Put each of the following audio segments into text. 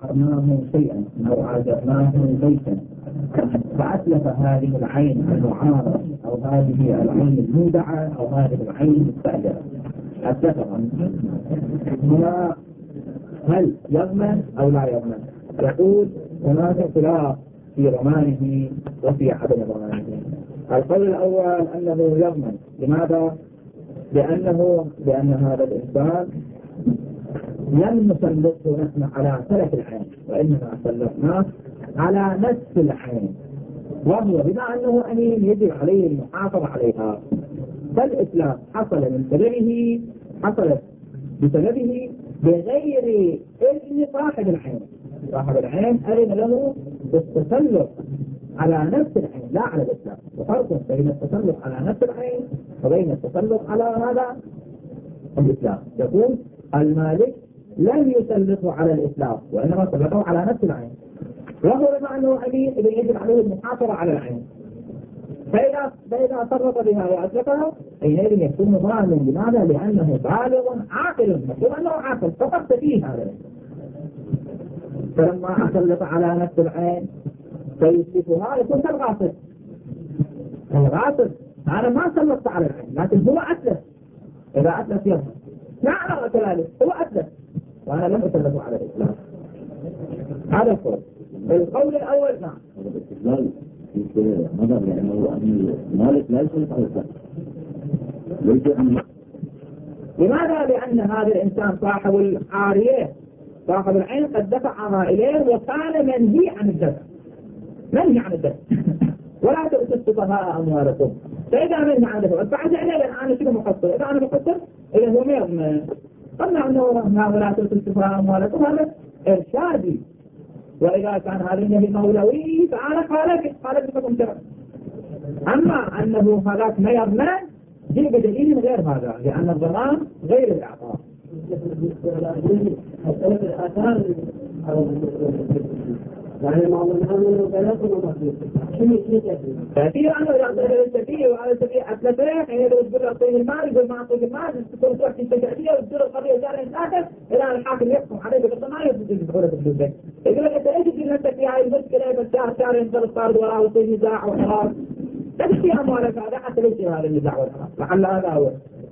أعطيناه شيئا أو أعجبناه بيتا فأتلف هذه العين المعارضة أو هذه العين المودعة أو هذه العين المستأجرة أتلفها هنا هل يضمن أو لا يضمن؟ يقول هناك خلاف في ضمانه وفي عدم ضمانه. القول الأول أنه يضمن. لماذا؟ لأن هذا الإنسان لم نسلطه نحن على تلف العين وإنما سلطناه على نفس العين، وهو بما أنه أمين يجب عليه المحافظة عليها. فالإتلاف حصل بسببه بغير إذن صاحب العين. صاحب العين أذن له بالتسلط على نفس العين لا على الإتلاف. وفرق بين التسلط على نفس العين وبين التسلط على هذا الإتلاف. يقول المالك لم يسلطه على الإتلاف وإنما سلطه على نفس العين، وهو بما أنه أمين إذا يجب عليه المحافظة على العين. فإذا فرط بها وأتلفها حينئذ يكون ضامنا. لماذا؟ لأنه بالغ عاقل، مكتوب أنه عاقل فقط فيه هذا. فلما أسلط على نفس العين فيتلفها يكون كالغاصب. الغاصب أنا ما سلطت على العين لكن هو أتلف. إذا أتلف يظهر نعم كذلك هو أتلف وأنا لم أسلط على الإسلام. هذا القول الأول. نعم الاستقلال في نظر لأنه المالك لا يسلط على الإسلام. لماذا؟ لأن هذا الإنسان صاحب العارية صاحب العين قد دفعها إليه وكان منهي عن الدفع ولا تؤتوا السفهاء أموالكم. فإذا منهي عن الدفع فعز إليه أنا شنو مقصر؟ إذا أنا مقصر إذا هو ميض قلنا أنه ولا تؤتوا السفهاء أموالكم هذا إرشادي. وإذا كان هذا النهي مولوي فأنا خالف بكم شرع. أما أنه هذاك ما يضمن جيب بدليل غير هذا لأن الضمان غير الإعطاء. يعني ما ضمنه بياض كثير أنه يعطيه السفيه وعلى السفيه أتلفه يعني لو تقول أعطيه المال يقول ما أعطيه المال تكون تروح في السجادية وتدور القضية جارين آخر إلى الحاكم يحكم عليه بالضمان يصدق بحولة الفلوس. يقول لك أنت إيش تجي نفسك في هاي المشكلة بس شهر ينزل الصارد وراه ويصير نزاع وخلاص تبكي أموالك هذا حتى ليس هذا النزاع والخلاص لعل هذا هو.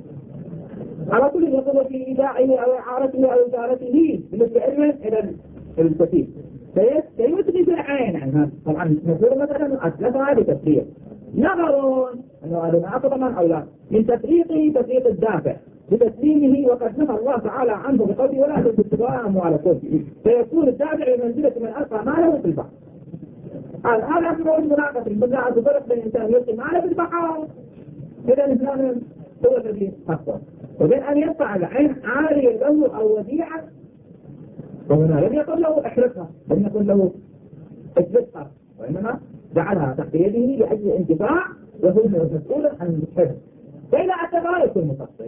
على كل يقول في إيداعه أو إعارته أو إدارته بالنسبة إلى السفيه سيترك العين عنها. طبعا نقول مثلا أسلفها بتفريق نظرون أنه هذا ما أفضل أو لا من تفريقه تفريق الدافع بتسليمه وقد نهى الله تعالى عنه بقوله ولا تؤتوا السفهاء أموالكم فيكون الدافع بمنزلة من ألقى ماله في البحر. هذا أمر المناقصة المناقصة تفرق بين الإنسان يلقي ماله في البحر إذا الإنسان هو الذي خطأ وبين أن يدفع العين عارية له أو وديعة وهنا لم يقل له احرقها لم يقل له اجلسها وإنما جعلها تحت يده لأجل الانتفاع وهو مسؤول عن الحفظ. فإذا أتبع يكون مقصر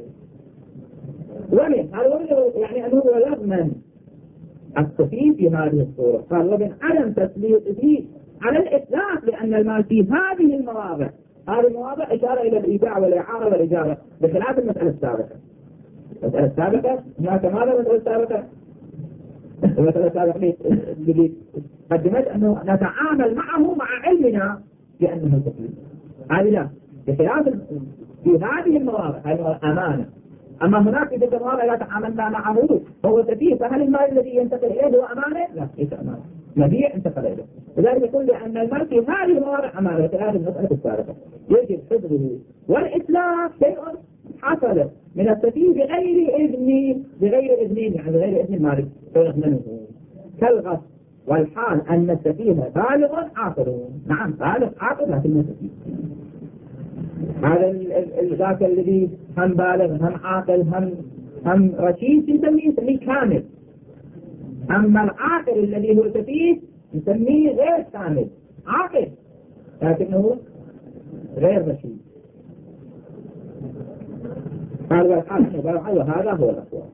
ومن هذا يعني أنه يضمن السفيه في هذه الصورة. قال ومن عدم تسليطه على الإتلاف لأن المال في هذه المواضع إشارة إلى الإيداع والإعارة والإجارة بخلاف المسألة السابقة. المسألة السابقة هناك ماذا المسألة السابقة؟ المسألة السابقة اللي قدمت أنه نتعامل معه مع علمنا بأنه تسليم. هذه لا بخلاف في هذه المواضع هذه أمانة. أما هناك في تلك المواضع لا تعاملنا معه هو سفيه فهل المال الذي ينتقل إليه هو أمانة؟ لا ليس أمانة مبيع انتقل إليه. لذلك يقول لأن المال في هذه المواضع أمانة في هذه المسألة السابقة يجب حفظه. والإتلاف شيء حصل من السفيه بغير إذن يعني بغير إذن المالك فيضمنه كالغصب. والحال أن السفيه بالغ عاقل. نعم بالغ عاقل لكن سفيه. هذا ذاك الذي هم بالغ هم عاقل هم رشيد نسميه كامل. أما العاقل الذي هو سفيه نسميه غير كامل عاقل لكنه غير رشيد. هذا الحال وهذا هو الأقوى.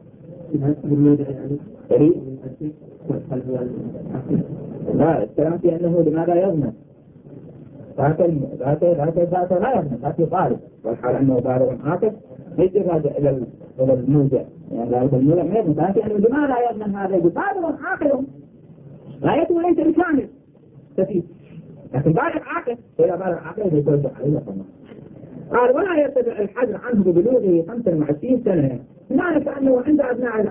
لا الكلام في أنه لماذا يضمن ذاك لا يضمن ذاك طالب والحال أنه بالغ عاقل يجب هذا إلى الموجع يعني لا يضمن ما يضمن ذاك أنه لماذا يضمن هذا بالغ عاقل غايته ليس بكامل سفيه، لكن بالغ عاقل، وإذا بالغ عاقل يتوجه عليه طبعا. قال ولا يرتفع الحجر عنه ببلوغه 25 سنة، معنى كأنه عند أبناء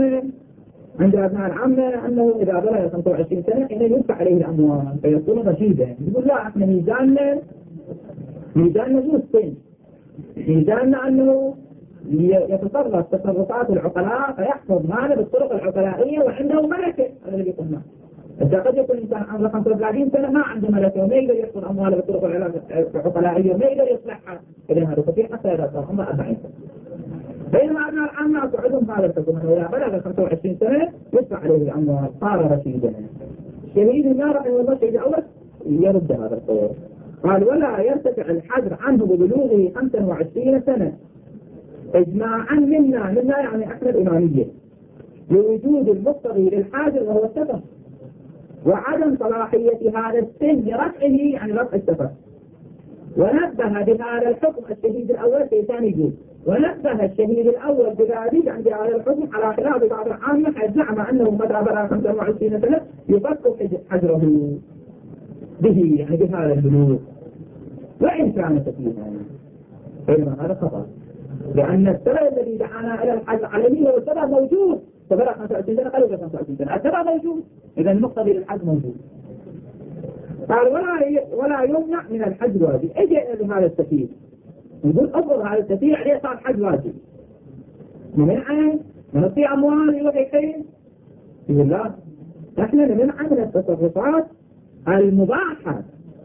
العامة أنه إذا بلغ 25 سنة إنه يدفع عليه الأموال فيكون رشيدا. يقول لا، احنا ميزاننا مو السن، ميزاننا أنه يتصرف تصرفات العقلاء فيحفظ ماله بالطرق العقلائية وعنده ملكة. هذا اللي يقولنا. إذا قد يكون الإنسان عمره 35 سنة ما عنده ملكة وما يقدر يحفظ أمواله بالطرق العقلائية وما يقدر يصلحها، إذا هذا صحيح حتى إذا صار عمره 40 سنة. بينما أبناء العامة تعدهم هذا الحكم أنه إذا بلغ 25 سنة يدفع عليه الأموال صار رشيدا. شهيد النار رحمه الله شهيد أول يرد هذا القول. قال ولا يرتفع الحجر عنه ببلوغه 25 سنة إجماعا منا يعني احنا الإمامية لوجود المقتضي للحاجر وهو السفر، وعدم صلاحية هذا السن لرفعه يعني رفع السفر. ونبه بهذا الحكم الشهيد الأول في ثاني جزء، ونبه الشهيد الأول بذلك عند هذا الحكم على خلاف بعض العامة حيث زعم أنه متى بلغ 25 سنة يفك حجره به يعني بهذا البلوغ، وإن كان سفيها، بينما هذا خطأ، لأن السبب الذي دعانا إلى الحج عليه هو السبب موجود. فبلغ 25 سنة قالوا 25 سنة السبب موجود، إذا المقتضي للحج موجود. قال ولا يمنع من الحج واجب. اجى لهذا السفيه يقول أفضل هذا السفيه عليه صار حج واجب، نمنعه نعطي أموال يروح يحين؟ يقول لا، احنا نمنعه من التصرفات المباحة،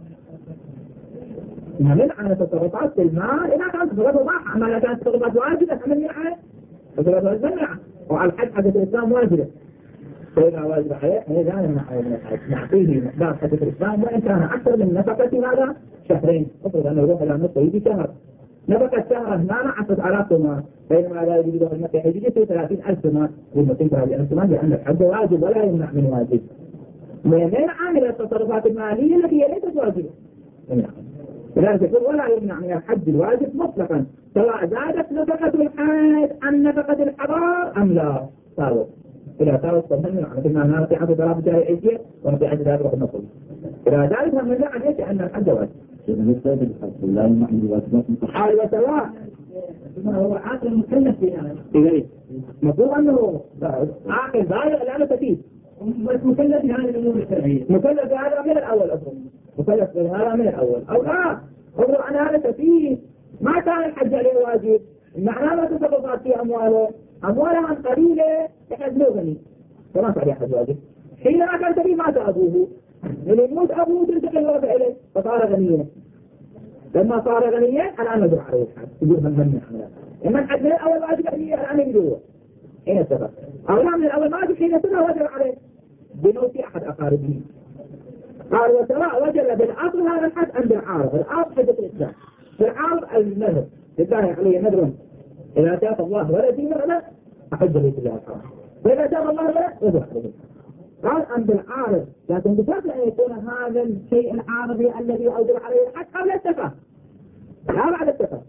نمنع من التصرفات في المال إذا كانت تصرفات مباحة. أما إذا كانت تصرفات واجبة احنا نمنعها، تصرفات نمنعها. وعلى الحج حدث الإسلام واجبة، فإذا واجب عليه إذا نمنعه من الحج نعطيه مقدار حدث الإسلام وإن كان أكثر من نفقة هذا شهرين. افرض أنه يروح إلى نصف يجي شهر، نفقة شهر هنا 10,000 تومان، بينما لا يجي له المكة يجي 30,000 تومان، والمسلم 30,000 تومان لأن الحج واجب ولا يمنع من واجب. ويمنع من التصرفات المالية التي هي ليست واجبة. لذلك يقول ولا يمنع من الحج الواجب مطلقا سواء زادت نفقة الحج عن نفقة الحضار أم لا. صاروا إذا صاروا تمنع مثل ما نعطي عن ثلاثة جاي عيشية ونعطي عن ثلاثة روح النصر، إذا ذلك من لا عليك أن الحج واجب. لا يمنع من الواجبات حال وسواء هو عاقل مكلف في هذا. مفهوم أنه عاقل بالغ لا تفيد مكلف في هذه الأمور الشرعية، مكلف في هذا من الأول أصلا، مكلف في هذا من الأول أو لا أقول أنا هذا تفيد ما كان الحج عليه واجب، معناه ما تصرفات في أموالها قليلة يحد له غني فما صار يحد واجب. حينما كان تبي مات أبوه من يموت أبوه تنتقل الوضع إليه فصار غنيا، لما صار غنيا الآن ندر عليه الحج يقول من حمله. إما الحج من الأول واجب عليه الآن يدوه حين السبب، أو لا من الأول واجب حين سنة واجب عليه بنوت أحد أقاربه. قال وسواء وجب بالأصل هذا الحج أم بالعارض. الأصل حجة الإسلام، بالعارض النذر لله عليه نذر إذا تاب الله ولدي مرنا أحج بيت الله الحرام، وإذا تاب الله ولد يذبح عليه. قال أم بالعارض، لكن بشرط أن يكون هذا الشيء العارضي الذي أوجب عليه الحج قبل التفاهم لا بعد التفاهم.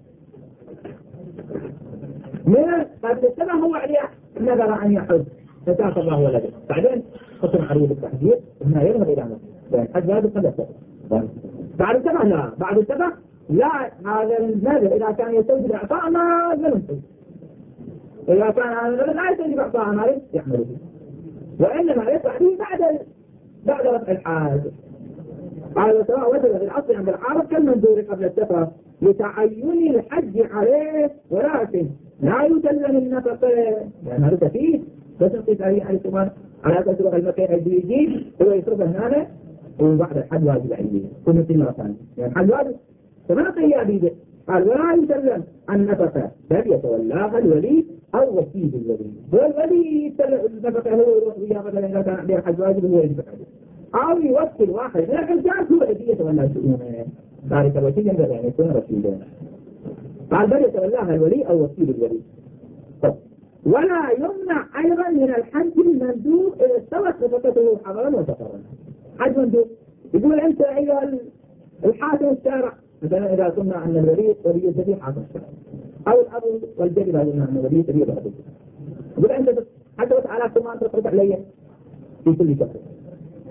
من قبل التفاهم هو عليه نذر أن يحج فتاب الله ولده، بعدين ختم عليه بالتحديد هنا يذهب إلى مكة الحج واجب قبل التفاهم. بعد التفاهم لا، بعد التفاهم لا، هذا النذر إذا كان يستوجب إعطاء ما ينفذ، إذا كان هذا النذر لا يستوجب إعطاء ما يحمله، وإنما يدفع به بعد رفع الحاج. قال سواء وجب بالأصل عند العارض كالمنذور قبل السفر لتعين الحج عليه، ولكن لا يسلم النفقة لأن هذا تفيد بس نقيس عليه على السمان على أساس يروح المكان يجيب هو يصرفه هنا وبعد الحج واجب عليه كل مثل مرة ثانية يعني الحج واجب فما قيا بيده. قال ولا يسلم النفقة بل يتولاها الولي أو وكيل الولي، والولي يسلم النفقة هو يروح وياه مثلا إذا كان عليه الحج واجب هو يدفع عليه، أو يوكل واحد من الحجاج هو الذي يتولى شؤونه ذلك الوكيل ينبغي أن يكون رشيدا. قال بل يتولاها الولي أو وكيل الولي. ولا يمنع أيضا من الحج المندوب إذا استوت نفقته حضرا وسفرا. حج مندوب يقول أنت أيها الحاكم الشارع مثلا إذا قلنا أن الولي الذي حاكم الشارع أو الأب والجد إذا قلنا أن الولي الذي حاكم الشارع يقول أنت حسبت على ثمان تقرب علي في كل شهر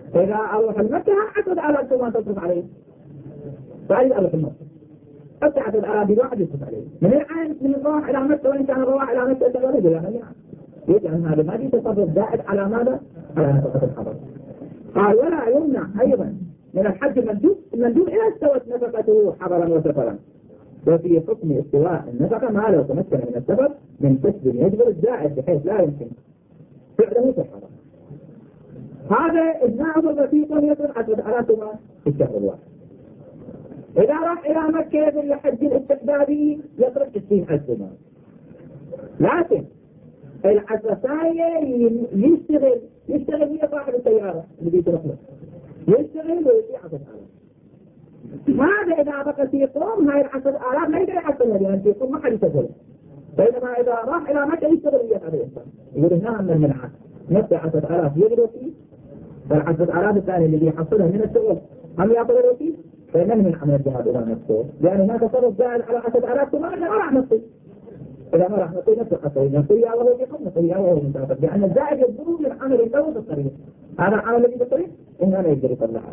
إذا أروح المكة أعتد على ما تصرف عليه، فأجد أروح المكة أعتد على بواحد يصرف عليه من العين من الروح إلى مكة، وإن كان الروح إلى مكة تغرب يعني يجعل هذا ما يتصرف زائد على ماذا؟ على نفقة الحضر. قال ولا يمنع أيضا من الحج المندوب إذا استوت نفقته حضرا وسفرا، وفي حكم استواء النفقة ما لو تمكن من السفر من كسب يجبر الزائد بحيث لا يمكن فعله في الحضر. هذا إجماع بسيط يصل 10,000 في الشهر الواحد. إذا راح إلى مكة في الحج الاستحبابي يصرف 60,000 دينار، لكن العشرة الثانية يشتغل هي صاحب السيارة اللي بيترك له يشتغل ويطيع 10,000. ماذا إذا بقى في قوم هاي 10,000 ما يقدر يحصلها لأن في قوم ما حد يسجل، بينما إذا راح إلى مكة يشتغل ويا هذا الإنسان يقول هنا من المنعات نفس 10,000 يقدر فيه، فال10,000 الثانية اللي يحصلها من الشغل هم يقدروا فيه، فمن من عمل الجهاد إلى نفسه لأن هناك تصرف زائد على 10,000 ثم ما راح نصي، إذا ما راح نصي نفس الحصري نصي وهو يقوم نصي وهو متابع، لأن الزائد يبدو من عمل الدولة في الطريق، هذا العمل الذي في الطريق إنه لا يقدر يطلعها.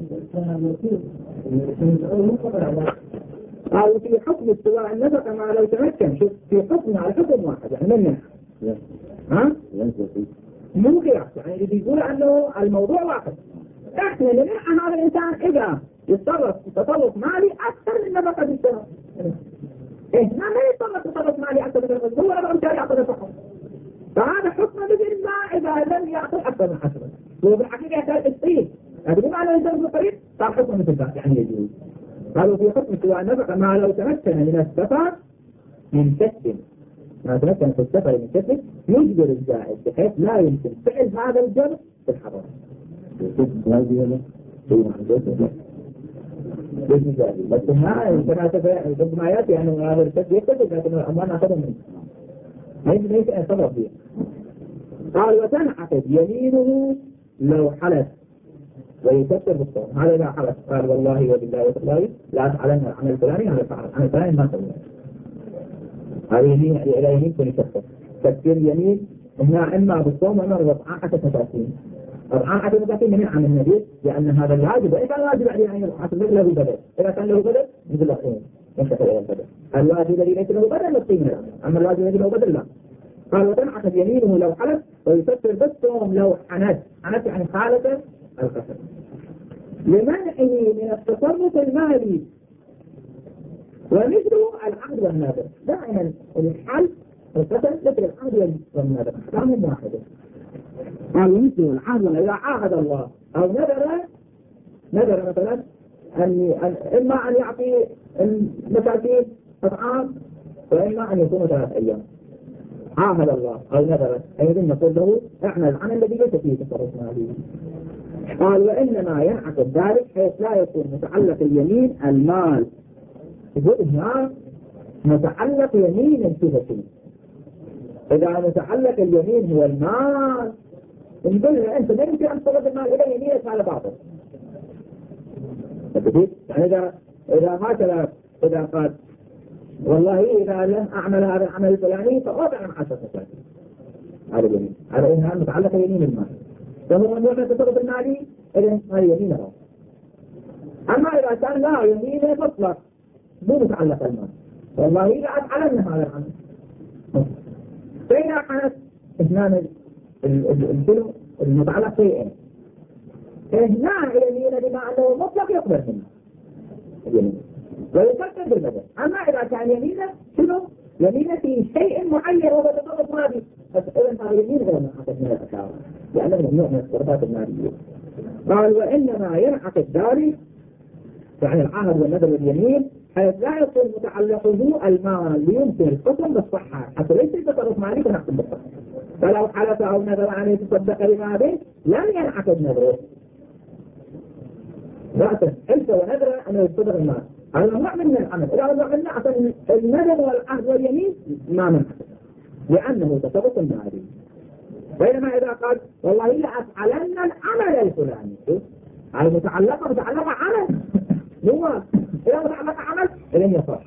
أو في حكم استواء النفقة ما لو تمكن، شوف في حكم على حكم واحد يعني من ها؟ مو قياس يعني اللي بيقول أنه الموضوع واحد. احنا نمنع هذا الإنسان إذا يتصرف تصرف مالي أكثر من نفقة بالسنة. ما يتصرف تصرف مالي أكثر من نفقة، هو رقم شاري أكثر فقط. فهذا حكم مثل ما إذا لم يأخذ أكثر من 10. وبالحقيقة يحتاج الصيف. هذا بما أنه ينزل بالطريق صار حكم مثل ذلك يعني يجوز. قالوا في حكم سواء النفقة ما لو تمكن من السفر من كسب، ما تمكن في السفر من كسب يجبر الزائد بحيث لا يمكن فعل هذا الجبر في الحضر. بس ما يأتي أنه هذا الكسب يكتب لكن الأموال أخذوا منه ما يمكن أن يصرف فيه. قال وتنعقد يمينه لو حلف ويكفر بالصوم، هذا لا حلف قال والله وبالله وتالله لا أفعلن العمل الفلاني هذا فعل العمل الفلاني ما سوى، هذه يمين إلى يمين كن يكفر. تكفير يمين هنا إما بالصوم وإما بالطعام حتى مساكين. الطعام حتى مساكين من عن النبي لأن هذا الواجب، وإن كان الواجب يعني له بدل، إذا كان له بدل مثل الأخير ينتقل إلى البدل. الواجب الذي ليس له بدل يصيب منه، أما الواجب الذي له بدل لا. قال وتنعقد يمينه لو حلف ويكفر بالصوم لو حنث يعني حالة القسم لمنعه من التصرف المالي، ومثله العقد والنذر. دائما الحل القسم مثل العقد والنذر كلام واحد. قال ومثله العقد إذا عاهد الله أو نذر مثلا إما أن يعطي المساكين طعام وإما أن يكون 3 أيام، عاهد الله أو نذر أيضا نقول له اعمل العمل الذي ليس فيه تصرف مالي. قال وإنما ينعقد ذلك حيث لا يكون متعلق اليمين المال، يقول هنا متعلق يمين الكفة، إذا متعلق اليمين هو المال نقول له أنت لا يمكن أن تصرف المال إلى يمينك على بعضه. يعني إذا هكذا إذا قال والله إذا لم أعمل هذا العمل الفلاني فأوضع عن 10 مساكين، هذا اليمين على إنها متعلقة يمين المال، فهو نوع من التصرف المالي إذن هذا يمينه. أما إذا كان لا يمينه مطلق مو متعلق المال، والله إذا أفعلنا هذا العمل فإذا كانت إثنان الكلو المتعلق شيئين هنا يمينه بما أنه مطلق يقبل منه اليمين ويكفر بالبدل. أما إذا كان يمينه شنو؟ يمينه في شيء معين وهو تصرف مالي، بس إذن هذا يمين غير منعقد من الأشعار لأنه ممنوع من التصرفات المالية. قال وإنما ينعقد ذلك يعني العهد والنذر واليمين حيث لا يكون متعلقه المال ليمكن الحكم بالصحة حتى ليس التصرف مالي فنحكم بالصحة. فلو حلف أو نذر أن يتصدق بما به لم ينعقد نذره، لكن حلف ونذر أن يتصدق المال هذا نوع من العمل. إذا نوع من النذر والعهد واليمين ما منعقد لأنه تصرف مالي. بينما إذا قال والله إلا أفعلن العمل الفلاني هذا متعلقة عمل هو إذا متعلقة عمل إذن يصح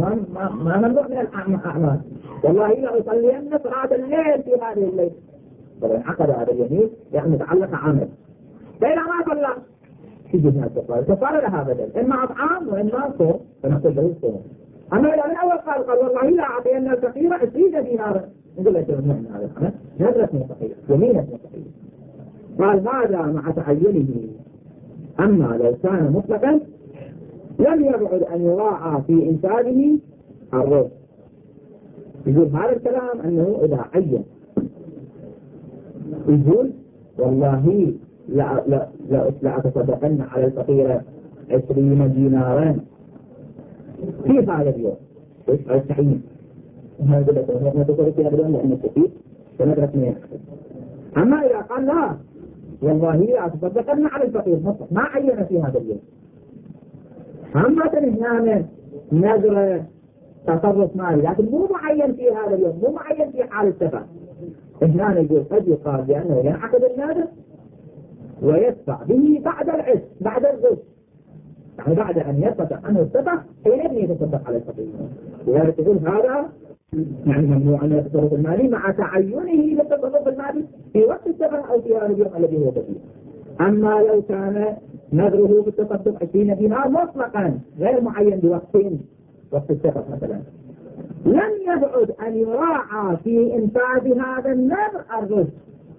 ما ممنوع من الأعمال. والله إلا أصلين صلاة الليل في هذه الليل طبعا عقد هذا اليمين يعني متعلق عمل. فإذا ما صلى في جهة الكفارة لها بدل، إما أطعام وإما صوم، فنقول له صوم. أما إذا من أول قال والله لا أعطينا الفقير 20 دينارا، نقول له ممنوع من هذا العمل، نذرة من فقير، يمينة من فقير. قال هذا مع تعينه. أما لو كان مطلقا لم يبعد أن يراعى في إنسانه الرزق. يقول هذا الكلام أنه إذا عين يقول والله لا أتصدقن على الفقير 20 دينارا في هذا اليوم التعيين. هذا يقول لك ما تصرف في هذا اليوم لأنه كثير فندرك من يحصل. أما إذا قال لا والله لا أتصدقن على الفقير مطلق ما عين في هذا اليوم. أما تنهيانا نذر تصرف مالي لكن مو معين في هذا اليوم، مو معين في حال السفر. هنا يقول قد يقال بأنه ينعقد النذر ويدفع به بعد العز بعد الغش، يعني بعد أن يثبت عنه السفر حينئذ يتصدق على الفقير. لذلك يقول هذا يعني ممنوع أن التصرف المالي مع تعينه للتصرف المالي في وقت السفر أو في هذا اليوم الذي هو كثير. أما لو كان نذره بالتصدق 20 دينار مطلقا غير معين بوقتين، وقت السفر مثلا، لم يبعد أن يراعى في إنفاذ هذا النذر الرزق.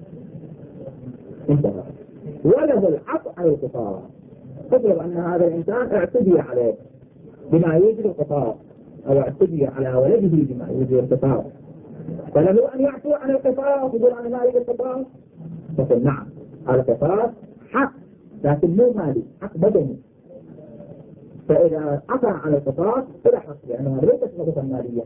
انتهى. وله العطء على القصار. تفرض أن هذا الإنسان اعتدي عليه بما يوجد القصار، أو اعتدي على ولده بما يوجد القصار، فله أن يعفو عن القصار ويقول أنا ما أريد القصار. فقل نعم القصار حق لكن مو مالي، حق بدني. فإذا عفى على القصاص فلا حق لأنها ليست صفة مالية.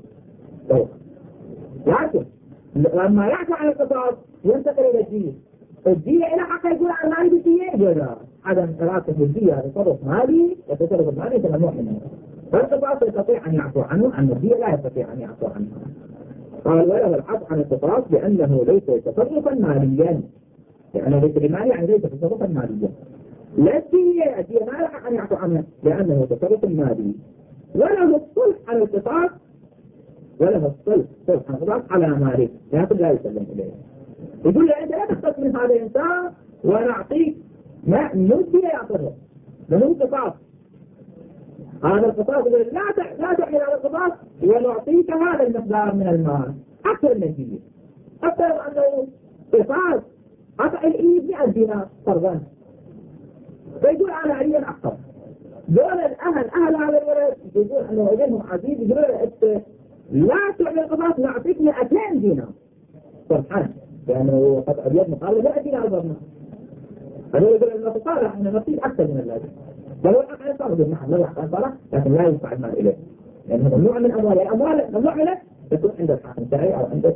لكن لما يعفى على القصاص ينتقل إلى الدية. الدية إلى حق يقول عن مالي بالدية ولا عدم إرادة الدية تصرف مالي وتصرف المالي ممنوع منه. فالقصاص يستطيع أن يعفو عنه، عن الدية لا يستطيع أن يعفو عنه. قال وله العفو عن القصاص لأنه ليس تصرفا ماليا، لأنه ليس بمالي يعني ليس تصرفا ماليا. لا الدية ما لها أن يعفو عنها لأنه تصرف مالي. وله الصلح على القصاص، وله الصلح على القصاص على مالك لكن لا يسلم إليه. يقول له أنت لا تختص من هذا الإنسان ونعطيك ما نودي يعطيه له قصاص. هذا القصاص يقول لا تحمل على القصاص ونعطيك هذا المقدار من المال أكثر من الدية. أكثر أنه قصاص قطع الإيد 100 دينار فرضا. فيقول أنا أريد أكثر. دول أهل هذا الولد يقول أنه أجلهم عزيز، يقول أنت لا تعمل قصاص نعطيك 200 دينار سبحان، لأنه قطع اليد مقابل 100 دينار ضرنا. هذول يقول أنه تصالح أنه نعطيك أكثر من اللازم. بل هو الحق يصالح بالنحن لا يحق يصالح لكن لا ينفع المال إليه لأنه ممنوع من أمواله. الأموال ممنوع منه تكون عند الحاكم الشرعي أو عند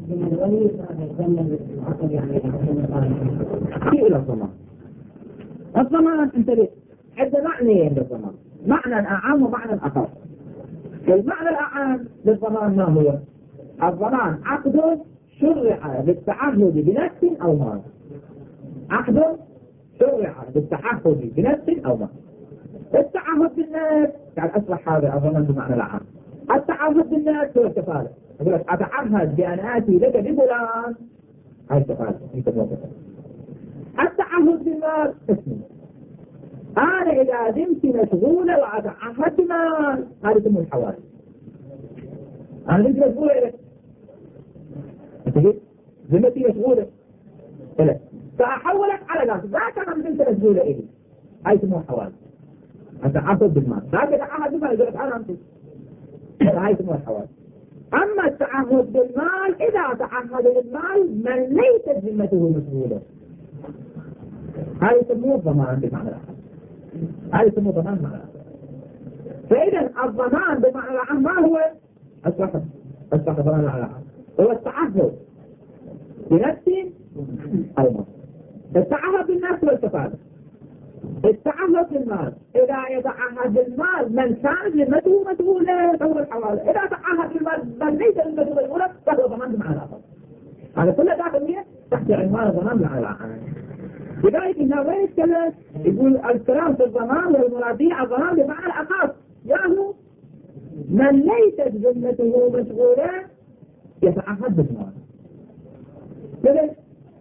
في إلى الضمان. الضمان انتبه عند معنيين للضمان، معنى أعام ومعنى أخر. المعنى الأعام للضمان ما هو؟ الضمان عقد شرع للتعهد بنفس أو مال. عقد شرع للتعهد بنفس أو مال. التعهد بالنفس يعني أصبح هذا الضمان بمعنى الأعام. التعهد بالنفس هو الكفالة. يقول لك أتعهد بأن آتي لك بفلان، هاي الكفالة. التعهد بالمال اسمه أنا إذا دمت مشغولة وأتعهد مال هذا اسمه الحوالي. أنا دمت مشغولة إليك ذمتي مشغولة إليك فأحولك على ذلك ذاك أنا دمت مشغولة إليك هاي اسمه الحوالي. أتعهد بالمال ذاك أتعهد بالمال يقول لك أنا أمسك هاي اسمه الحوالي. أما التعهد بالمال إذا تعهد بالمال من ليست ذمته مشغولة هاي يسموه الضمان بمعنى الأعم. هاي يسموه ضمان بمعنى الأعم. فإذا الضمان بمعنى الأعم ما هو؟ أصبح ضمان بمعنى الأعم هو التعهد بنفس أو مال. التعهد بالنفس والكفالة. التعهد بالمال إذا يتعهد بالمال من كانت ذمته مشغولة فهو الحوالي. إذا تعهد بالمال من ليس ذمته مشغولة فهو ضمان بمعنى الأعم. هذا كله داخل تحت عنوان الضمان بمعنى الأعم. لذلك هنا وين يتكلم يقول الكلام في الضمان والمراديع الضمان بمعنى الأخص يعني من ليست ذمته مشغولة يتعهد بالمال.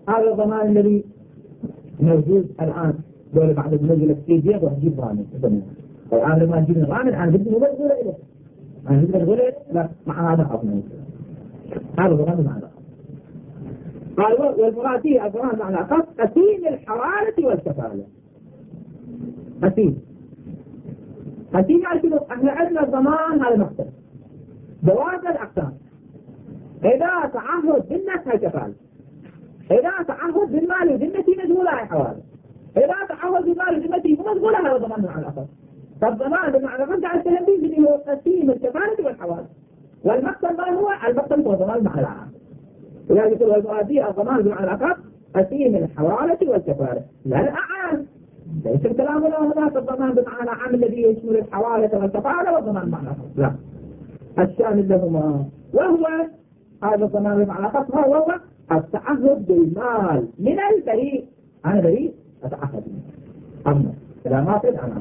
هذا الضمان الذي موجود الآن دولة بعد بنزل السيديات وهجيب ضامن الآن لما نجيب ضامن أنا بدي مبذولة إليه أنا بدي مبذولة لا مع هذا أضمن هذا الضمان معنى قال والمراد فيه الضمان معنى أخص قسيم الحوالة والكفالة قسيم يعني شنو؟ احنا عندنا الضمان هذا مختلف جواز الأقسام إذا تعهد بالنفس هاي كفالة إذا تعهد بالمال وذمتي مشغولة هاي حوالة إذا تعهد بالمال وذمتي مو مشغولة هذا ضمان مع الأخص فالضمان بمعنى رجع التهديد اللي هو قسيم الكفالة والحوالة والمقصد ما هو المقصد هو ضمان مع العام ولذلك يقول والمرادية الضمان بمعنى الأخص قسيم الحوالة والكفالة لا الأعام ليس الكلام له هذا الضمان بمعنى عام الذي يشمل الحوالة والكفالة والضمان مع الأخص لا الشامل لهما وهو هذا الضمان بمعنى الأخص وهو التعهد بالمال من البريء أنا بريء أتعهد أما إذا ما تد أنا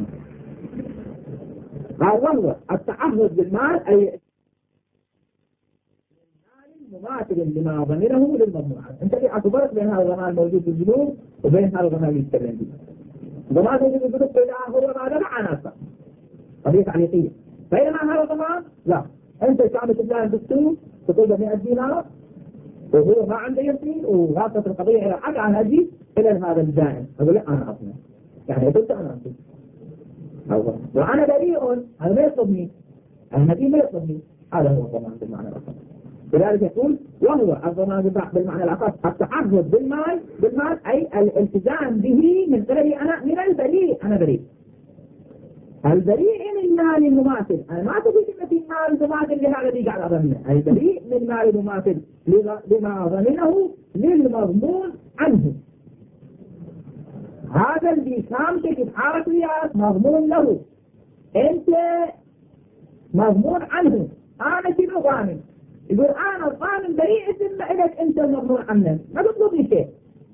قال وهو التعهد بالمال أي مماثل لما ضمنه للمضمون أنت في اعتبرت بين هذا الضمان الموجود في الجنوب وبين هذا الضمان اللي يتكلم به الضمان الموجود في الجنوب هو ماذا مع ناسا قضية تعليقية بينما هذا الضمان لا أنت تعمل تبلاه الدستور تطلب 100 دينار وهو ما عنده يمين وغاصت القضية إلى حق عن أجي إلى هذا الدائم أقول لا أنا أصلا يعني قلت أنا أصلا وأنا بريء هذا ما يطلبني النبي ما يطلبني هذا هو الضمان بالمعنى الأخص لذلك يقول وهو الضمان بالمعنى الأخص التعهد بالمال أي الالتزام به من قبل أنا من البريء أنا بريء البريء من مال المماثل أنا ما تقول إن في مال المماثل لهذا الذي قاعد أضمنه البريء من مال المماثل لما ضمنه للمضمون عنه هذا اللي كامتك بحارة رياض مضمون له أنت مضمون عنه أنا شنو ضامن يقول أنا الضامن بريء إذن لك أنت مضمون عنه ما تطلبني شيء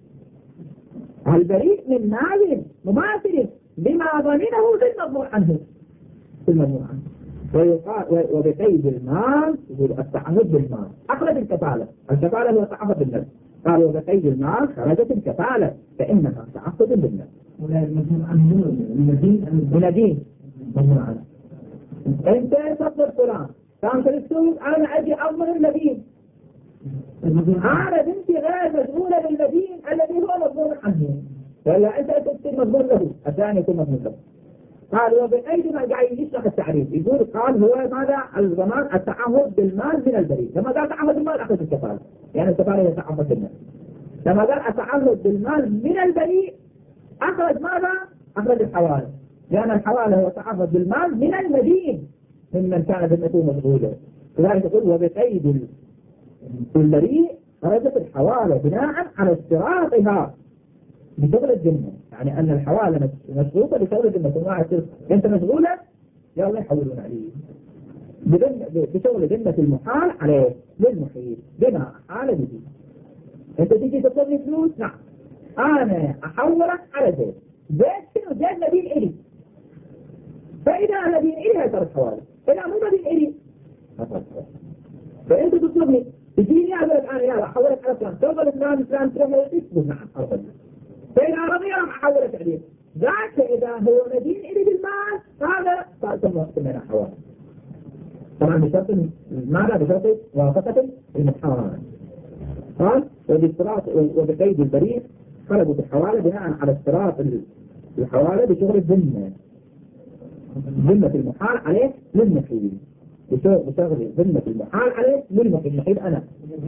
البريء من مال مماثل بما ضمنه للمضمون عنه المضمون عنه وبقيد المال يقول التعهد بالمال أخرج الكفالة هو التعهد بالنفس قالوا وبقيد المال خرجت الكفالة فإنها تعهد بالنفس ولا المضمون عنه منادين مضمون عنه أنت تصدر فلان كان في السوق أنا أجي أضمن المدين أنا بنتي غير مشغولة بالمدين الذي هو مضمون عنه ولا أنت تكتب مضمون له الثاني يكون مضمون له قال وبأيدي ما قاعد يشرح التعريف يقول قال هو ماذا الضمان التعهد بالمال من البريء لما قال تعهد بالمال أخذ الكفالة يعني الكفالة هي تعهد بالمال لما قال التعهد بالمال من البريء أخرج ماذا أخرج الحوالة لأن الحوالة هو التعهد بالمال من المدين ممن كان ذمته مشغولة لذلك يقول وبقيد البريء خرجت الحوالة بناء على اشتراطها بشغل الذمة يعني أن الحوالة مشروطة بشغل الذمة ما يصير أنت مشغولة يلا يحولون عليه بشغل ذمة المحال عليه للمحيل بما حال به أنت تيجي تطلبني فلوس نعم أنا أحولك على زيت شنو زيت مدين إلي فإذا مدين إلي هيصير الحوالة إذا مو مدين إلي فأنت تطلبني تجيني أقول لك أنا يلا أحولك على فلان تفضل فلان تروح يقول نعم أفضل فإن رضي الله حولت عليه ذاك إذا هو مدين إلي بالمال هذا فأنتم وقت من الحوالي طبعا بشرط ماذا بشرط وافقة المحال قال وباشتراط وبقيد البريء خرجوا بالحوالة بناء على اشتراط الحوالة بشغل الذمة ذمة المحال عليه للمحيل بشغل ذمة المحال عليه للمحيل المحيل أنا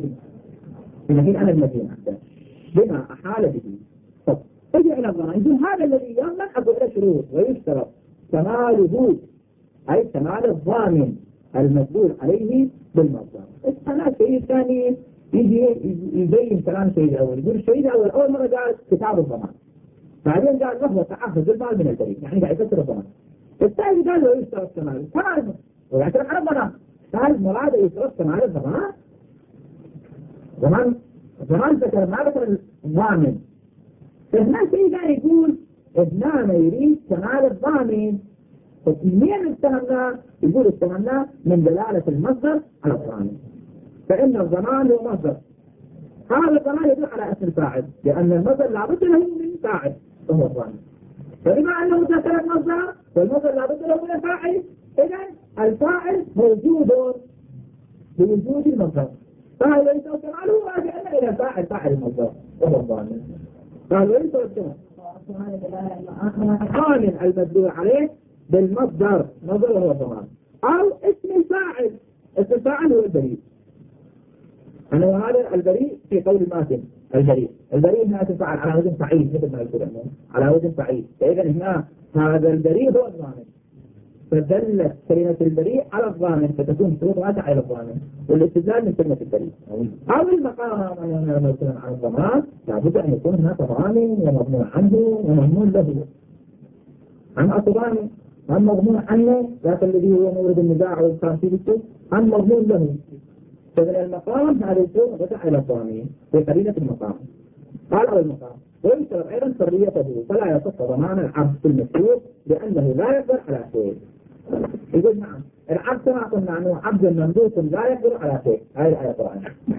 المدين حتى بما أحال به طب اجي الى الضمان يقول هذا الذي يضمن اقول له شروط ويشترط كماله اي كمال الضامن المسؤول عليه بالمصدر انا الشيء الثاني يجي يبين كلام الشيء الاول يقول الشيء الاول اول مره قال كتاب الضمان بعدين قال وهو تعهد بالمال من البريء يعني قاعد يفسر الضمان الثاني قال له يشترط كمال ويعترف على الضمان قال مراد يشترط كمال الضمان ضمان ذكر ما ذكر الضامن فهنا شيء ثاني يقول ابنانا يريد كمال الضامن مين اتهمناه؟ يقول اتهمناه من دلالة المصدر على الضامن فإن الضمان هو مصدر هذا الضمان يدل على اسم الفاعل، لأن المصدر لابد له من فاعل وهو الضامن. فبما أنه متأثر مصدر والمصدر لابد له من الفاعل، إذا الفاعل موجود بوجود المصدر، فهل يتوكل عليه راجعنا إلى فاعل المصدر وهو الضامن. قال ويتوكل الضامن المدلول عليه بالمصدر، مصدر وهو الضمان، أو اسم الفاعل. اسم الفاعل هو البريء. أنا هذا البريء في قول الماتن البريء هنا تفعل على وزن فعيل، مثل ما يقول على وزن فعيل. فإذا هنا هذا البريء هو الضامن، فدلت كلمة البريء على الضامن، فتكون شروطها على الضامن، والاستدلال من كلمة البريء. أو المقام لما يكون عن الضمان لابد أن يكون هناك ضامن ومضمون عنه ومضمون له. عن أصضامن عن مضمون عنه، ذاك الذي هو مورد النزاع والتنفيذ عن مضمون له. فمن المقام هذا يكون رجع إلى الضامن في قرينة المقام. قال أو المقام ويشترط أيضا حريته، فلا يصح ضمان العبد في المشروع لأنه لا يقدر على شيء. يقول نعم العبد كما قلنا أنه عبد مملوك لا يقدر على شيء، هذه الآية القرآن.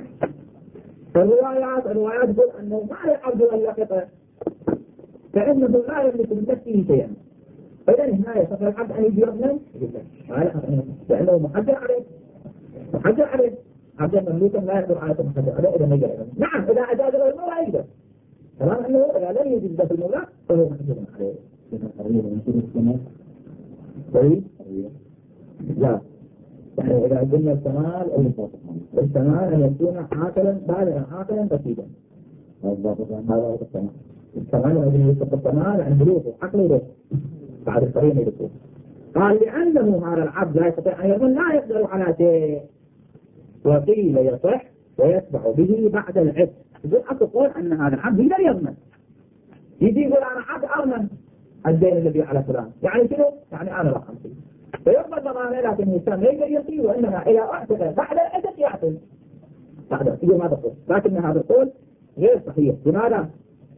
الروايات تقول أنه ما العبد إلا قطع، فإنه لا يملك من نفسه شيئا. فإذا هنا يصح العبد أن يجي يظلم، لأنه محجر عليه عبد مملوكا لا يقدر على محجر عليه إذا ما يقدر. نعم إذا أجاز له المولى يقدر، كلام أنه إذا لم يجد له المولى فهو محجر عليه. طيب لا، يعني إذا قلنا الكمال الكمال أن يكون عاقلا بالغا عاقلا رشيدا، هذا هو الكمال. الكمال الذي يوصف الكمال عن بلوغه عقله بعد القرين يذكر. قال لأنه هذا العبد لا يستطيع أن يظن لا يقدر على شيء، وقيل يصح ويتبع به بعد العتق. يقول أقول أن هذا العبد يقدر يضمن، يجي يقول أنا عبد أضمن الدين الذي على فلان، يعني شنو؟ يعني أنا راح أمشي فيقبل ضمانه، لكن الإنسان لا يقدر يعطي، وإنما إذا أعتقد بعد العتق يعطي بعد. يقول ماذا تقول؟ لكن هذا القول غير صحيح. لماذا؟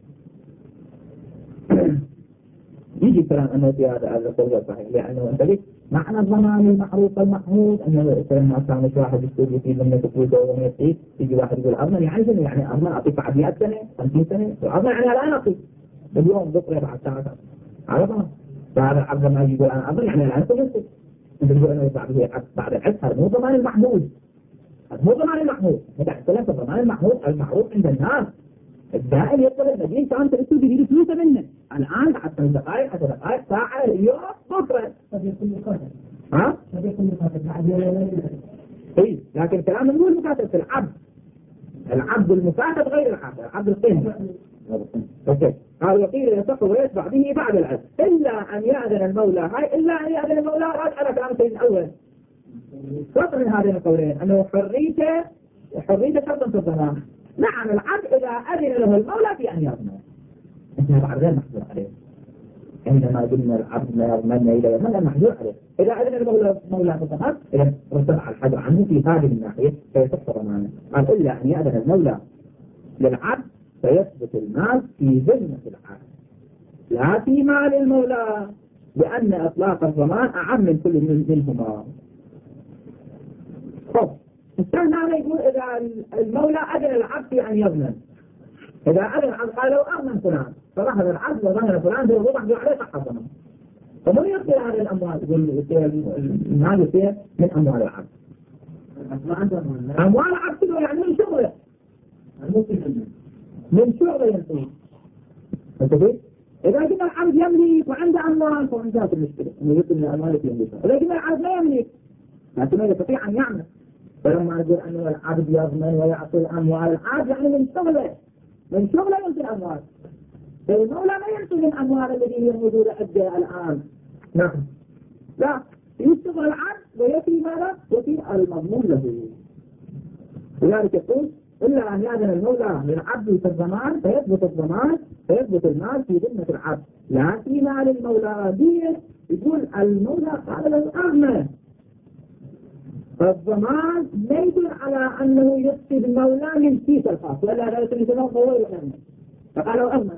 يجي كلام أنه في هذا القول غير صحيح، لأنه أنت معنى الضمان المعروف المحمود أنه لما كان واحد يقول في ضمن تقويته وما يعطيه، يجي واحد يقول أضمن يعني أضمن أعطيك بعد 100 سنة 50 سنة، أضمن يعني الآن أعطي اليوم بكرة بعد ساعة، عرفنا؟ فهذا العبد ما يقول أنا أضمن يعني الآن تجلسك، أنت تقول أنه بعد العتق. هذا مو ضمان المحمود، هذا مو ضمان المحمود. هذا اختلاف الضمان المحمود المعروف عند الناس. الدائم يطلب المدين كان ترسل به فلوسه منه الآن بعد 5 دقائق 10 دقائق ساعة اليوم بكرة. ها؟ إيه لكن كلام مو المكاتب في العبد المكاتب غير العبد القيمة. اوكي قال وقيل يصح ويتبع به بعد العتق إلا أن يأذن المولى، إلا أن يأذن المولى راجع كلام سيد الأول. فرق من هذين القولين أنه حريته شرطا في الضمان. نعم العبد إذا أذن له المولى في أن يضمن، إحنا بعد غير محجور عليه. عندما قلنا العبد لا يضمن إلى يضمن محجور عليه. إذا أذن المولى في الضمان إذا رتبع الحجر عنه في هذه الناحية فيصح ضمانه. قال إلا أن يأذن المولى للعبد فيثبت المال في ذمة العبد لا في مال المولى، لأن إطلاق الضمان أعم من كل منهما. طب الثاني هذا يقول إذا المولى أذن العبد في أن يضمن، إذا أذن العبد قال لو أضمن فلان فراح العبد وضمن فلان فوضح عليه صح الضمان، فمن يقضي هذه الأموال؟ يقول المال يصير من أموال العبد. أموال العبد كله يعني من شغله، من شغله ينتهي. انتبه إذا كنا العبد يملك وعنده أموال فانتهت المشكلة إنه يطلب الأموال في يملكها. إذا كنا العبد لا يملك لكنه يستطيع أن يعمل. فلما نقول أنه العبد يضمن ويعطي الأموال، العبد يعني من شغله ينتهي الأموال. المولى ما ينتهي من أموال الذي هي موجودة عندها الآن. نعم لا، يشتغل العبد ويأتي ماذا؟ يأتي المضمون له. لذلك يقول إلا أن يأذن المولى للعبد في الضمان فيثبت الضمان فيثبت المال في ذمة العبد لا في مال المولى. دين يقول المولى قال له أغنى، فالضمان لا يدل على أنه يقصد المولى من كيس الخاص ولا لا يدل له هو يغنى، فقالوا أغنى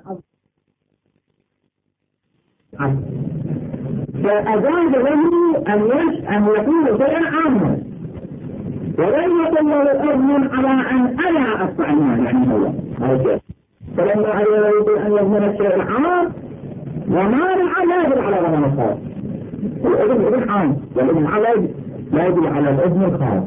فأجاز له أن يكون شيئا عاما. ولم يكن له أذن على أن أنا أدفع المال يعني هو هذا. فلما يريد أن يضمن الشيء العام وما لا يجب على ضمان الخاص. الأذن إذن عام والإذن على لا يجب على الأذن الخاص.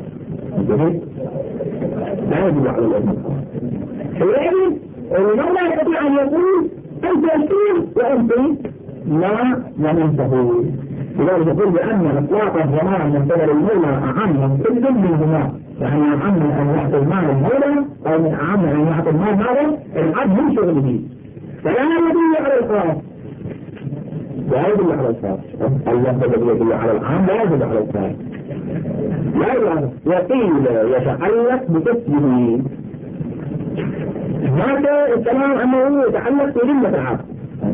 لا يجب على الأذن الخاص. حينئذ المولى يستطيع أن يقول أنت أشير وأنت لا ضمنته. لذلك يقول بأن إطلاق الضمان من قبل المولى أعم من كل منهما، يعني أعم من أن يعطي المال المولى أو من أعم من أن يعطي المال هذا العبد من شغله، فلا يدل على الخاص. لا يدل على الخاص. اللفظ الذي يدل على العام لا يدل على الخاص. لا يدل. وقيل يتعلق بكسبه. هذا الكلام أنه يتعلق بذمة العبد.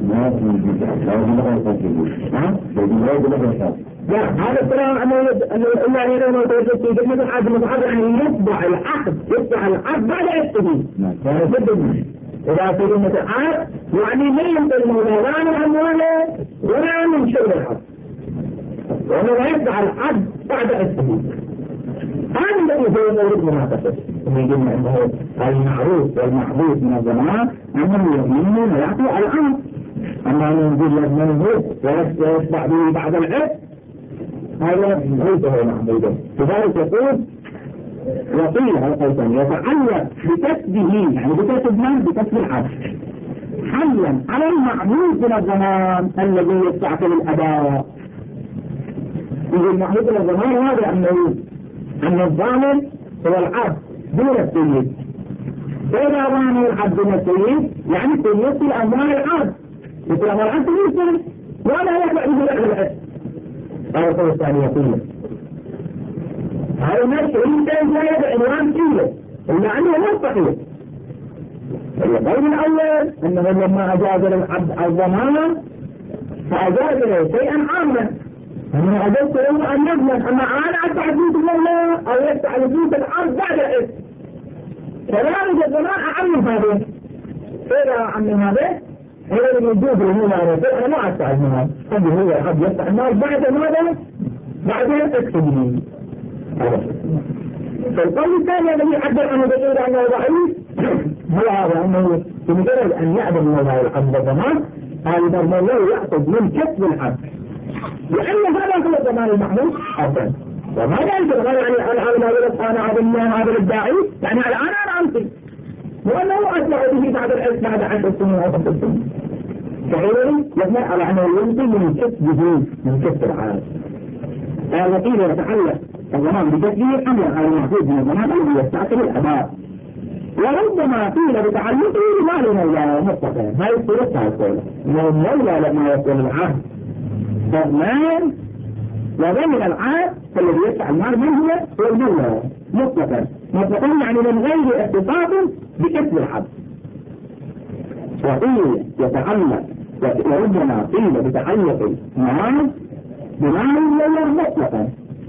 لا هذا الكلام أنه إلا أن يرون وتوجد في ذمة العبد المتعبد أن يتبع العقد بعد عقده. إذا في ذمة العبد يعني لا ينقل المولى لا من أمواله ولا من شغل العبد، وأنه لا يتبع العبد بعد عقده. هذا الذي هو مورد مناقشة في جمع أنه المعروف والمحبوب من الضمان أنه يؤمن ويعطي الأمر، أما أن ينزل يضمنه ويتبع به بعد العقد هذا ليس هو محبوبا. لذلك يقول وقيل يتعلق بكسبه يعني بكسب من؟ بكسب العبد حلا على المعبود من الضمان الذي يستعقل الأداء. إذا المعبود من الضمان هذا أن الضامن هو العبد دون السيد. فإذا ضامن العبد دون السيد يعني سيد أموال العبد، مثل أموال العبد يسير ولا يدفع به العبد. هذا القول الثاني يقول هذا الناس إنسان لا يدع عنوان كله إلا أنه لا صحيح. القول الأول أنه لما أجاز للعبد الضمان فأجاز له شيئا عاما، أنا أجلت له أن يضمن أما أنا أدفع فلوس الله أو يدفع فلوس العبد بعد الإثم، كذلك الضمان أعم من هذا. إذا أعم من هذا هذا الوجود المال أنا ما أدفع المال، هذا هو العبد يدفع المال بعد ماذا؟ بعد الإثم. فالقول الثاني الذي عبر عنه بقول عنه ضعيف هو هذا أنه بمجرد أن يعبد الله العبد الضمان هذا الله يأخذ من كسب العبد، لأن هذا هو الضمان المحمود أصلا. وما ينزل غير يعني العالم هذا أنا عبدنا هذا الداعي يعني الآن أنا أمسك وأنه أسمع به بعد العلم بعد 10 سنين أو 5 سنين. فعلا يبنى على أنه ينزل من كسبه من كسب العبد. وقيل يتعلق الضمان بكسبه أمر على المحدود من الضمان الذي يستعقل الأداء، وربما قيل بتعلقه بمال المولى مطلقا. هاي الصورة الثالثة أنه المولى لما يكون العبد ضمان وضمن العبد فالذي يدفع المال من هو المولى مطلقا يعني من غير اختصاص بكسب العبد. وقيل يتعلق وربما قيل بتعلق المال بمال المولى مطلقا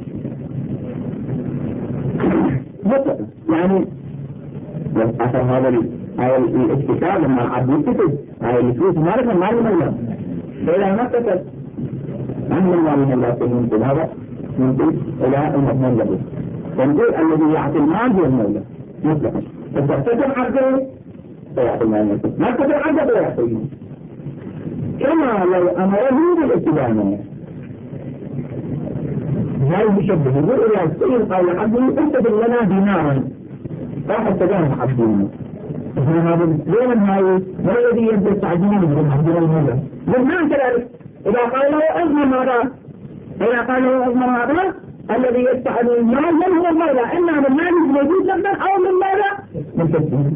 يعني أثر هذا الاكتساب لما العبد يكتسب هاي الفلوس مالك من مال المولى، فإذا ما كتب أن المال من الله ينقل هذا ينقل إلى المضمون له، فنقول الذي يعطي المال هو المولى مطلقا. إذا كتب عبده فيعطي المال، ما كتب عبده فيعطي المال، كما لو أمره بالاستدامة. هاي مشبه يقول إلى السيد قال عبده اكتب لنا دينارا راح استدامة عبدنا هذا ليه من هاي ما الذي ينزل تعجينه من عبد المولى لمن كذلك. إذا قال له أضمن ماذا؟ إذا قال له أضمن هذا الذي يدفع المال من هو المولى، إما من مال موجود لنا أو من ماذا؟ من كسبه.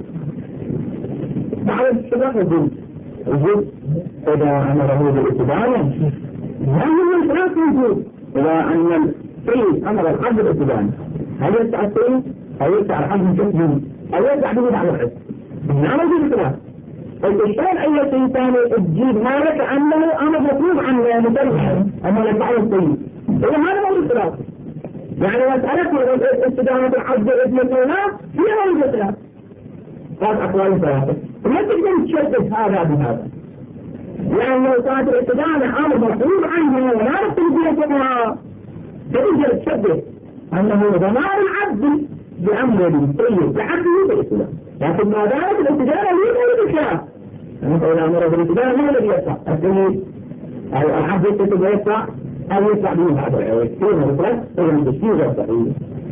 بعد الشباب الجزء إذا أمره بالاتباع ما هو الإسراف موجود. إذا أن السيد أمر العبد بالاتباع هل يدفع السيد أو يدفع العبد من كسبه أو يدفع به بعد العبد؟ ما موجود الإسراف. الإشكال أي شيء ثاني تجيب مالك أنه أنا مطلوب عن مدرسة أما يدفع السيد، إذا هذا موجود الإسراف. يعني مسألة استدامة العبد ابن المولى فيها موجود الإسراف. ثلاث أقوال ثلاثة ما تقدر تشبه هذا بهذا، لأن لو كانت الاستدامة أمر مطلوب عنه ولا تقدر تشبه أنه ضمان العبد بأمر السيد لعبده بإسلام، لكن ما دامت الاتجاه هي الإسلام، فإذا أمر بالاتجاه هو الذي يدفع السيد أو العبد يدفع أو يدفع به بعد العوض كيف مثلا هو التشكيل الصحيح.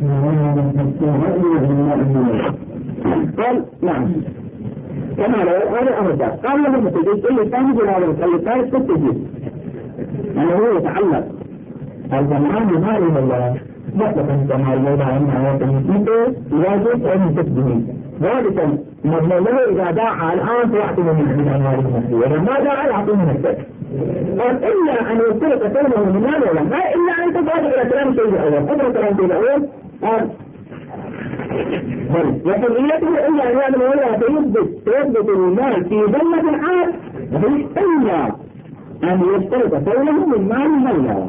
قال نعم كما لو هذا أمر ذات قال له المتجد إلا الثاني جلال الثالث في التجد أنه يتعلق الضمان بماله الله مطلقا كما الموضع أنه يتمثيته يواجب أن تسبه ذلك مضمون له إذا داعى الآن فيعطيه من أموال المسيح ولما داعى يعطيه من السبب. قال إلا أن يصير كونه من مال ولا ما إلا أن تبادر إلى كلام شيء الأول أدرى كلام شيء الأول قال وحريته إلا أن يعلم ولا فيثبت المال في ذمة الحال إلا أن يشترط كونه من مال مولى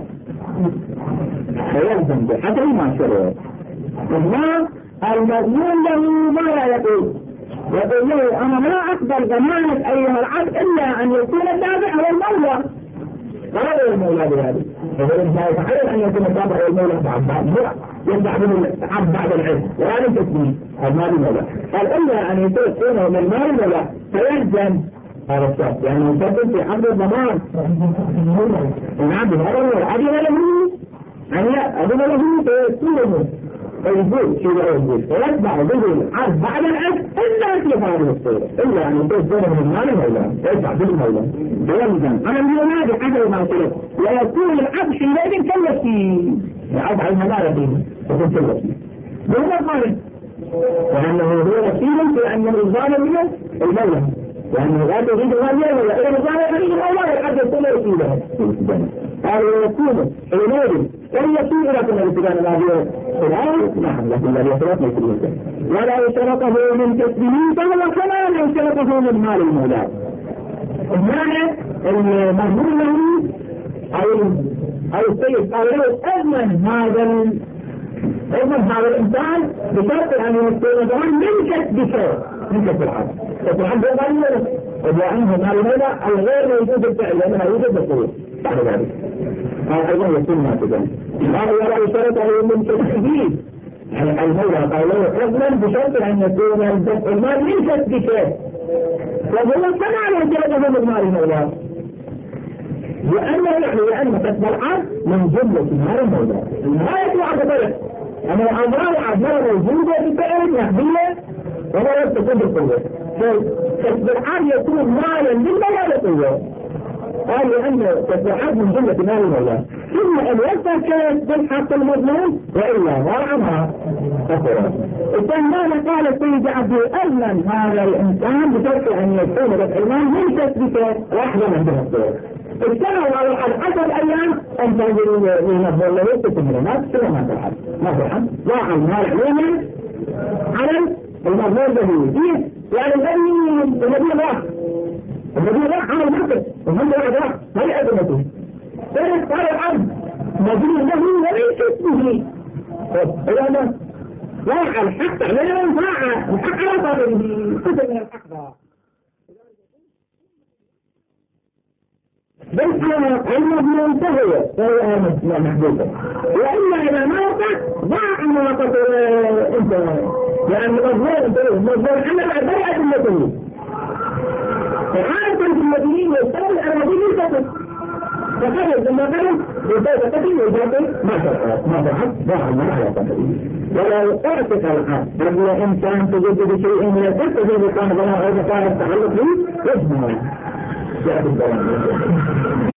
فيلزم بحسب ما شرع. ثم المضمون له ما لا يقول له أنا لا أقبل ضمانك أيها العبد إلا أن يكون التابع هو المولى ولا المولى بهذا. فإن ما يفعل أن يكون التابع هو المولى يدفع به العبد بعد العلم وهذا التسمية المال المولى. قال إلا أن يكون من المال المولى فيلزم هذا الشخص يعني يثبت في عبد الضمان العبد هذا أذن له أذن له فيسلمه فيقول شيء لا يقول فيتبع به العبد بعد العبد إلا في هذه الصورة إلا أن يكون من المال المولى يدفع به المولى فيلزم. أنا من ينادي حسب ما قلت ويكون العبد حينئذ كالوكيل العبد على المال فيه يكون كالوكيل دون الظالم وأنه هو وكيل في أنه الظالم منه المولى لأنه لا تريد الغالية ولا إذا الظالم يريد الله والعبد يكون وكيله قالوا يكون حينئذ فليكون إلى كل الاتجاه الذي الآن نعم لكن لا يشرط ليس بالمسلم ولا يشرطه من كسبه فهو كما لا يشرطه من مال المولى. المعنى المضمون له أو السيد قال له أضمن هذا الإنسان بشرط أن يكون ضمان من كسبك من كسب العبد. كسب العبد هو ضمان إذا أنه مال المولى الغير موجود الفعل لأنه يوجد بالقوة بعد ذلك قال أيضا يكون ما تجن قال ولا يشرطه من كسبه يعني المولى قال له أضمن بشرط أن يكون المال من كسبك وهو كما لا يشرطه من مال المولى لأن كسب العبد من جملة مال المولى ما يطلع بطرق أما الأمراض عبارة موجودة في فعل نحبية ولا تكون بالقوة فكسب العبد يكون مالا للمولى بالقوة قال لأنه كسب العبد من جملة مال المولى ثم أن يفتح بالحق المضمون وإلا وعنها كثيرا. الثاني قال السيد عبد أضمن هذا الإنسان بشرط أن يكون دفع المال من كسبك واحدة من الصور اجتمعوا على 10 أيام أن تنظروا لنظر له تتمرنات ثم ما تلعب ما تلعب ضاع المال علينا على المظهر به يعني الذي راح على المحكم وهم راح ما يأذنته ثالث قال العبد مدين له وليس اسمه إذا راح الحق علينا وراح الحق على طابه كتب من الحق بل علمه منتهية فهو محبوبة وإلا إذا ما وقع ضاع مواقف انت يعني مظهور حمل عبارة المدينين فحالة في المدينين يستمر المدينين تقف فقال لما قال يبقى تقفل ويجابل ما ضحك ضاع المال على تقفل ولا تعتق الحق قبل إنسان تجد بشيء من الدفع تجد كان ظهر أو كان التعلق به يجمع جاء بالدوام